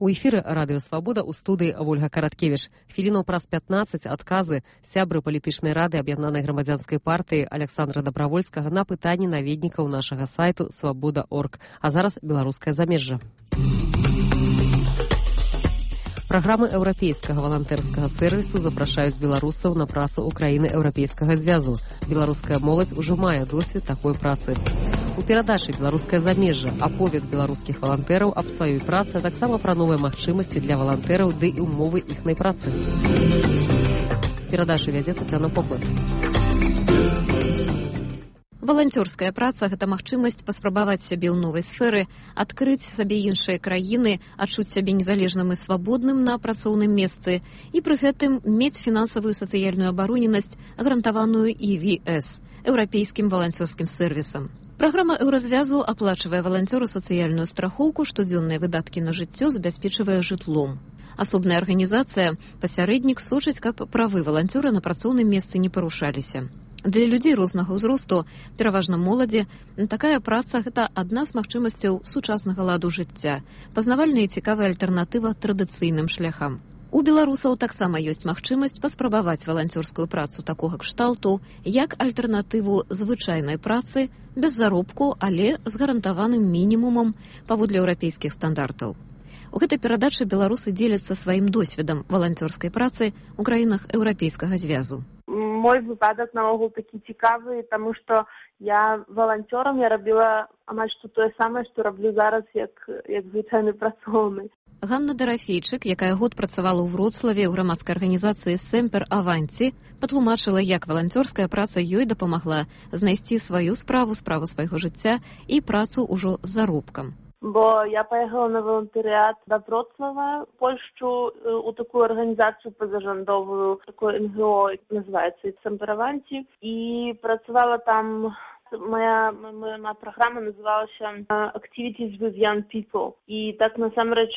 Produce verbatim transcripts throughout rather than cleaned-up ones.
У эфіры радыё Свабода ў студыі Вольга Караткевіч. Хвілінаў праз пятнаццаць адказы сябры палітычнай рады аб'яднанай грамадзянскай партыі Александра Дабравольскага на пытанні наведнікаў нашага сайту свабода точка орг. А зараз беларускае замежжа. Праграмы еўрапейскага валантэрскага сэрвісу запрашаюць беларусаў на працу ў краіны еўрапейскага звязу. Беларуская моладзь ужо мае досвед такой працы. У перадачы «Беларускае замежжа» аповед беларускіх валантэраў аб сваёй працы, а таксама пра новыя магчымасці для валантэраў ды і ўмовы іхнай працы. Перадачу вядзе Тацяна Поклад. Валанцёрская праца – гэта магчымасць паспрабаваць сябе ў новай сферы, адкрыць сабе іншыя краіны, адчуць сябе незалежным і свабодным на працоўным месцы і пры гэтым мець фінансавую сацыяльную абароненасць, гарантаваную і ви эс – еўрапейскім валанцёрскім сервісам. Праграма еўразвязу аплачвае валанцёру сацыяльную страхоўку, штодзённыя выдаткі на жыццё забяспечвае жытлом. Асобная арганізацыя, пасярэднік, сочыць, каб правы валанцёра на працоўным месцы не парушаліся. Для людзей рознага ўзросту, пераважна моладзі, такая праца – гэта адна з магчымасцяў сучаснага ладу жыцця, пазнавальная і цікавая альтэрнатыва традыцыйным шляхам. У беларусаў таксама ёсць магчымасць паспрабаваць валанцёрскую працу такога кшталту, як альтэрнатыву звычайнай працы, без заробку, але з гарантаваным мінімумам паводле еўрапейскіх стандартаў. У гэтай перадачы беларусы дзеляцца сваім досведам валанцёрскай працы ў краінах еўрапейскага звязу. Мой выпадак наогул такі цікавы, таму што я валанцёрам, я рабіла амаль што тое самае, што раблю зараз як, як звычайны працоўны. Ганна Дарафейчык, якая год працавала ў Вроцлаве ў грамадскай арганізацыі «Семпер Аванці», патлумачыла, як валанцёрская праца ёй дапамагла знайсці сваю справу, справу свайго жыцця і працу ўжо з заробкам. Бо я паехала на валантарыят да Вроцлава, Польшчу, у такую арганізацыю пазажандовую, такое эн гэ о, называецца «Семпер Аванці», і працавала там. Моя, моя, моя праграма называлася «Activities with Young People». І так, насамрэч,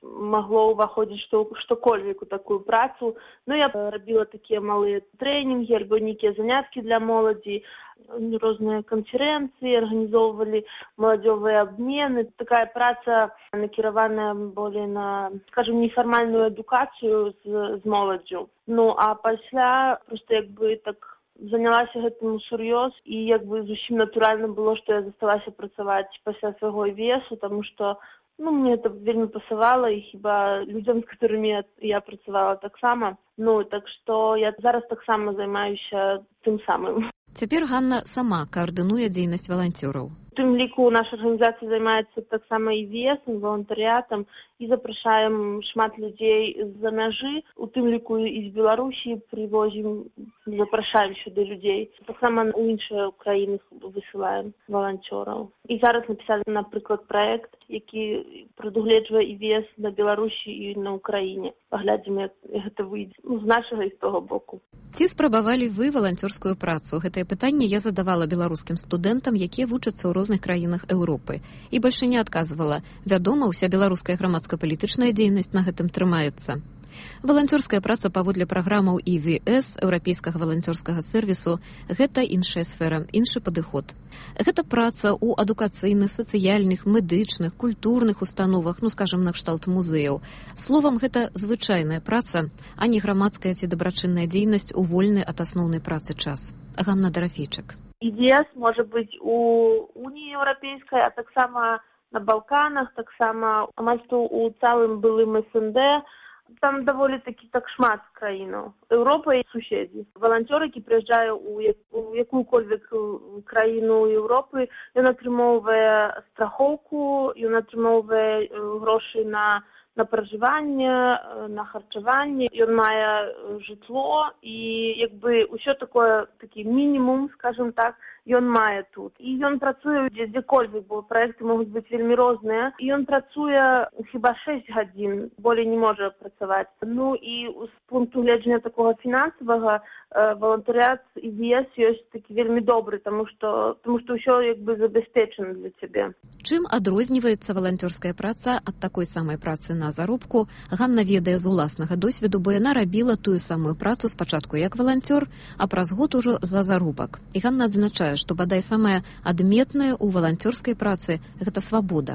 магло ўваходзіць што, што-кольвек у такую працу. Ну, я рабіла такія малыя трэнінгі, альбо нейкія заняткі для моладзі, розныя канферэнцыі, арганізоўвалі маладзёвыя абмены. Такая праца накіраваная болей на, скажем, нефармальную адукацыю з, з моладдзю. Ну, а пасля проста як бы так занялася гэтым сур'ёз, і як бы зусім натуральна было, што я засталася працаваць пасля свайго і ви эсу, таму што ну, мне это вельмі пасавала, і хіба людзям, з которымі я працавала таксама. Ну, так што я зараз таксама займаюся тым самым. Цяпер Ганна сама каардынуе дзейнасць валанцёраў. У тым ліку наша арганізацыя займаецца таксама і ви эсам, валантарыятам, і запрашаем шмат людзей з-за мяжы, у тым ліку і з Беларусі прывозім, запрашаем сюды людзей. Таксама у іншыя краіны высылаем валанцёраў. І зараз напісалі, напрыклад, праект, які прадугледжвае і ви эс на Беларусі і на Ўкраіне. Паглядзім, як гэта выйдзе ну, з нашага і з того боку. Ці спрабавалі вы валанцёрскую працу? Гэтае пытанне я задавала беларускім студэнтам, якія вучацца ў розных краінах Еўропы. І больш не адказвала. Вядома, уся беларуская грамадска-палітычная дзейнасць на гэтым трымаецца. Валанцёрская праца паводле праграмаў і ви эс, еўрапейскага валанцёрскага сервісу, гэта іншая сфера, іншы падыход. Гэта праца ў адукацыйных, сацыяльных, медычных, культурных установах, ну, скажам, накшталт музеяў. Словам, гэта звычайная праца, а не грамадская ці дабрачынная дзейнасць у вольны ад асноўнай працы час. Ганна Дарафейчык. і ви эс можа быць у Уніі Еўрапейскай, а таксама на Балканах, таксама амаль што ў цалым былым эс эн дэ. Там даволі такі так шмат краінаў. Еўропа і суседзі. Валанцёр, які прыязджае ў якую-кольвек краіну Еўропы, ён атрымоўвае страхоўку, ён атрымоўвае грошы на, на пражыванне, на харчаванне, ён мае жытло і як бы ўсё такое, такі мінімум, скажем так, ён мае тут. І ён працуе дзе-кольвек, бо праекты могуць быць вельмі розныя. І ён працуе хіба шэсць гадзін, болей не можа працаваць. Ну і з пункту гледжання такога фінансавага валантарыят і ви эс ёсць такі вельмі добры, таму што, таму што ўсё як бы забяспечана для цябе. Чым адрозніваецца валанцёрская праца ад такой самай працы на заробку, Ганна ведае з уласнага досведу, бо яна рабіла тую самую працу спачатку як валанцёр, а праз год ужо за заробак. І Ганна адзначае, што бадай самае адметнае ў валанцёрскай працы – гэта свабода.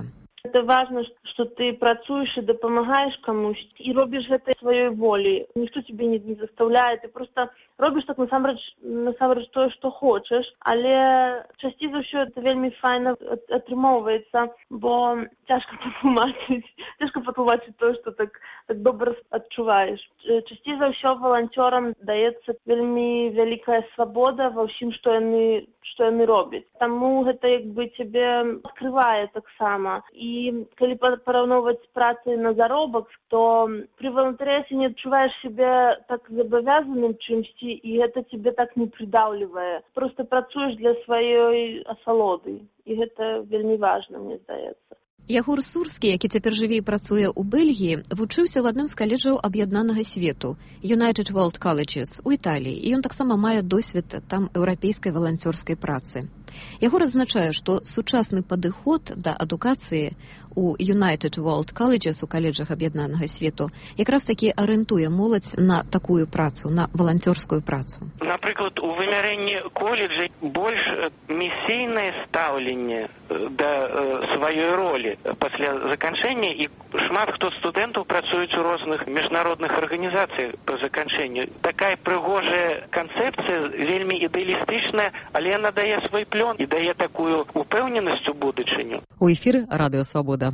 Это важно, что ты працуешь и допомагаешь кому-то, и робишь это своей волей. Никто тебе не, не заставляет, ты просто робишь так насамрэч, насамрэч то, что хочешь, але часцей за ўсё это вельми файна атрымоўваецца, бо цяжка патлумачыць, цяжка патлумачыць то, что так, так добра адчуваеш. Часцей за ўсё валанцёрам даецца вельми вялікая свабода ва ўсім, што яны, што яны робяць. Таму гэта як бы цябе адкрывае таксама. І калі параўноўваць з працай на заробак, то пры валантарыяце не адчуваеш сябе так зобавязаным чымсьці, і гэта цябе так не прыдаўлівае. Просто працуеш для сваёй асалоды, і гэта вельмі важна, мне здаецца. Ягор Сурскі, які цяпер жыве і працуе ў Бельгіі, вучыўся ў адным з каледжаў аб'яднанага свету United World Colleges у Італіі, і ён таксама мае досвед там еўрапейскай валанцёрскай працы. Ягор адзначае, што сучасны падыход да адукацыі у United World Colleges у каледжах аб'яднанага свету якраз такі арыентуе моладзь на такую працу, на валанцёрскую працу. Напрыклад, у вымярэнні коледжа больш місійнае стаўленне да сваёй ролі пасля заканчэння, і шмат хто студэнтаў працуюць у розных міжнародных арганізацыях па заканчэнню. Такая прыгожая канцэпцыя, вельмі ідэалістычная, але яна дае свой плён і дае такую упэўненасць у будучыню. У эфіры Радыё Свабода.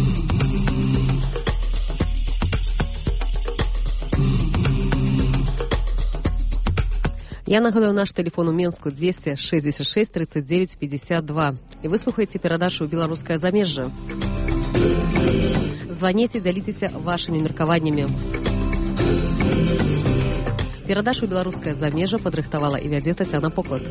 Я нагадаю наш телефон у Менску двести шестьдесят шесть тридцать девять пятьдесят два. И вы слухаете перадачу «Белорусское замежжа». Звоните, делитесь вашими меркаваннями. Перадачу «Белорусское замежжа» падрыхтавала і вядзе Тацяна Поклад.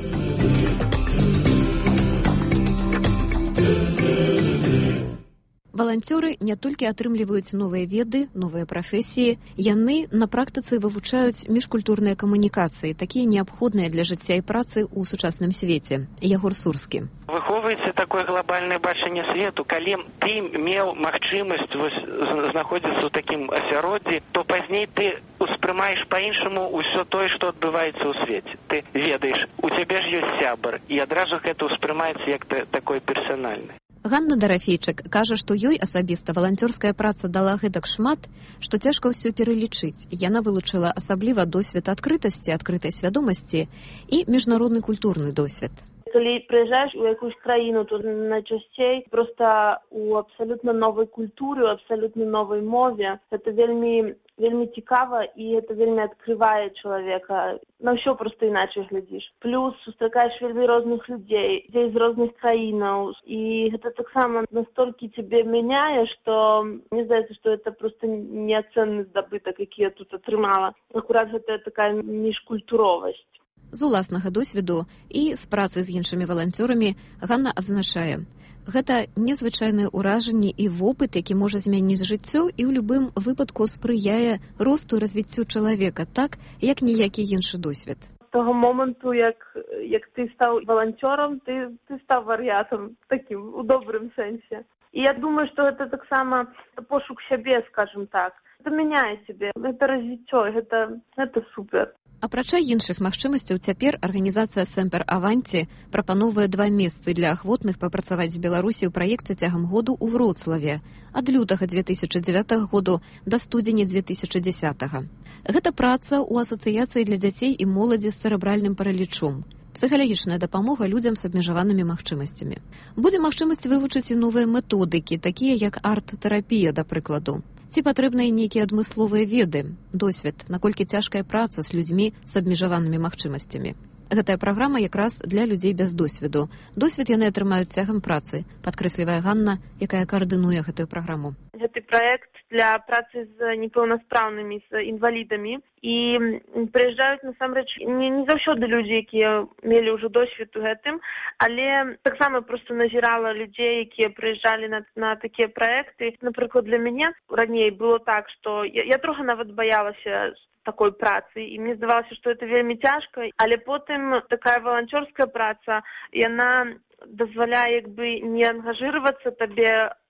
Валанцёры не толькі атрымліваюць новыя веды, новыя прафесіі, яны на практыцы вывучаюць міжкультурныя камунікацыі, такія неабходныя для жыцця і працы ў сучасным свеце. Ягор Сурскі. Выхоўваецца такое глобальнае бачанне свету, калі ты меў магчымасць знаходзіцца ў такім асяроддзі, то пазней ты успрымаеш па-іншаму ўсё тое, што адбываецца ў свеце. Ты ведаеш, у цябе ж ёсць сябар, і адразу гэта ўспрымаецца як такой персанальны. Ганна Дарафейчык кажа, што ёй асабіста валанцёрская праца дала гэтак шмат, што цяжка ўсё пералічыць. Яна вылучыла асабліва досвед адкрытасці, адкрытай свядомасці і міжнародны культурны досвед. Калі прыязджаеш у якусь краіну, то найчасцей проста у абсалютна новай культуры, у абсалютна новай мове. Гэта вельмі, вельмі цікава, і гэта вельмі адкрывае чалавека. На ўсё проста іначай глядзіш. Плюс сустракаеш вельмі розных людзей, людзей з розных краінаў, і гэта таксама настолькі цябе мяняе, што мне здаецца, што гэта проста неацэнны здабытак, які я тут атрымала. Акурат гэта такая міжкультуровасць. З уласнага досведу і з працы з іншымі валанцёрамі Ганна адзначае, гэта незвычайнае ўражанне і вопыт, які можа змяніць жыццё і ў любым выпадку спрыяе росту і развіццю чалавека, так, як ніякі іншы досвед. З таго моманту, як, як ты стаў валанцёрам, ты, ты стаў вар'ятам, такім, у добрым сэнсе. І я думаю, што гэта таксама пошук сябе, скажем так. Гэта мяняе цябе, гэта развіццё, гэта, гэта супер. Апрача іншых магчымасцяў, цяпер арганізацыя «Семпер Аванці» прапановвае два месцы для ахвотных папрацаваць з Беларусі ў праекце цягам году ў Вроцлаве ад лютага дзве тысячы дзевятага году да студзеня дзве тысячы дзесятага. Гэта праца ў асацыяцыі для дзяцей і моладзі з цэрэбральным паралічом. Псіхалагічная дапамога людзям з абмежаванымі магчымасцямі. Будзе магчымасць вывучыць і новыя методыкі, такія як арт-тэрапія, да прыкладу. Ці патрэбныя нейкія адмысловыя веды, досвед, наколькі цяжкая праца з людзьмі з абмежаванымі магчымасцямі. Гэтая праграма якраз для людзей без досведу. Досвед яны атрымаюць цягам працы, падкрэслівае Ганна, якая каардынуе гэтую праграму. Гэты праект для працы з непаўнаспраўнымі, з інвалідамі. І прыязджаюць, насамрэч, не, не заўсёды людзі, якія мелі ўжо досвед у гэтым, але таксама проста назірала людзей, якія прыязджалі на, на такія праекты. Напрыклад, для мяне раней было так, што я, я трохи нават баялася такой працы, і мне здавалася, што гэта вельмі цяжка, але потым такая валанцёрская праца, яна дазваляе як бы не ангажыравацца табе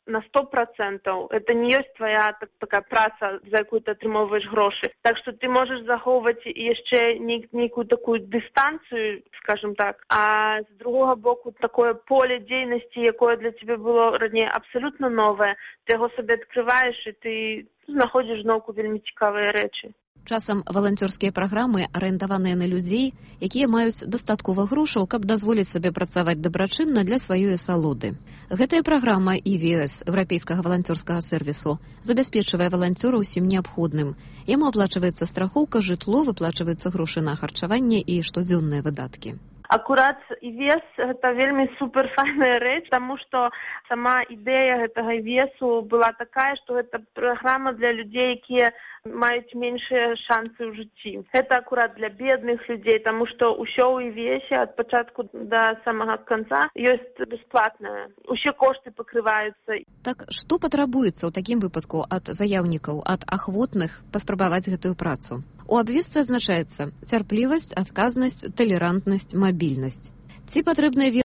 на сто процентаў. Это не ёсць твоя так, такая праца, за якую ты атрымоўваеш грошы. Так што ты можаш захоўваць яшчэ нейкую такую дыстанцыю, скажем так, а з другога боку такое поле дзейнасці, якое для цябе было раней абсалютна новае, ты яго сабе адкрываеш і ты знаходзіш зноўку вельмі цікавыя рэчы. Часам валанцёрскія праграмы арыентаваныя на людзей, якія маюць дастаткова грошаў, каб дазволіць сабе працаваць дабрачынна для сваёй асалоды. Гэтая праграма і ви эс, Еўрапейскага валанцёрскага сервісу, забяспечвае валанцёра ўсім неабходным. Яму аплачваецца страхоўка, жытло, выплачваюцца грошы на харчаванне і штодзённыя выдаткі. Акурат і ви эс гэта вельмі суперфайная рэч, таму што сама ідэя гэтага і ви эсу была такая, што гэта праграма для людзей, якія маюць меншыя шансы ў жыцці. Гэта акурат для бедных людзей, таму што ўсё ў і ви эсе ад пачатку да самага канца ёсць бясплатнае. Усе кошты пакрываюцца. Так што патрабуецца ў такім выпадку ад заяўнікаў, ад ахвотных паспрабаваць гэтую працу? У абвестцы адзначаецца цярплівасць, адказнасць, талерантнасць, мабільнасць. Ці патрэбныя